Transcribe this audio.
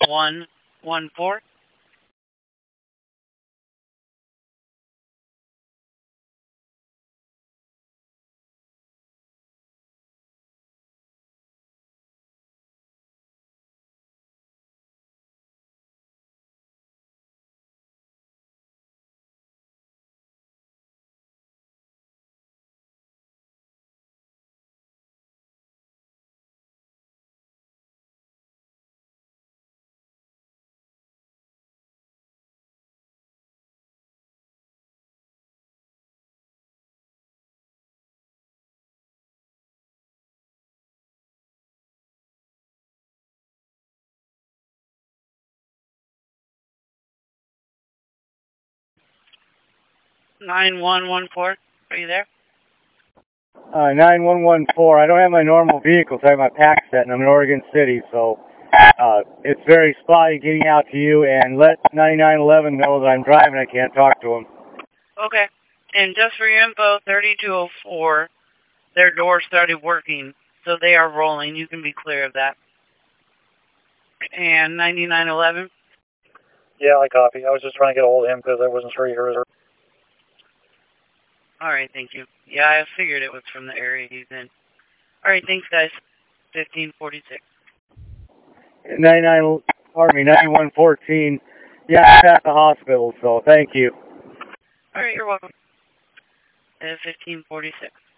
9114. Nine one one four. Are you there? 9114. I don't have my normal vehicle, so I have my pack set, and I'm in Oregon City, so it's very spotty getting out to you, and let 9911 know that I'm driving. I can't talk to him. Okay. And just for your info, 3204, their door started working, so they are rolling. You can be clear of that. And 9911? Yeah, I copy. I was just trying to get a hold of him because I wasn't sure he heard her. All right, thank you. Yeah, I figured it was from the area he's in. All right, thanks, guys. 1546. 9114. Yeah, I'm at the hospital, so thank you. All right, you're welcome. 1546.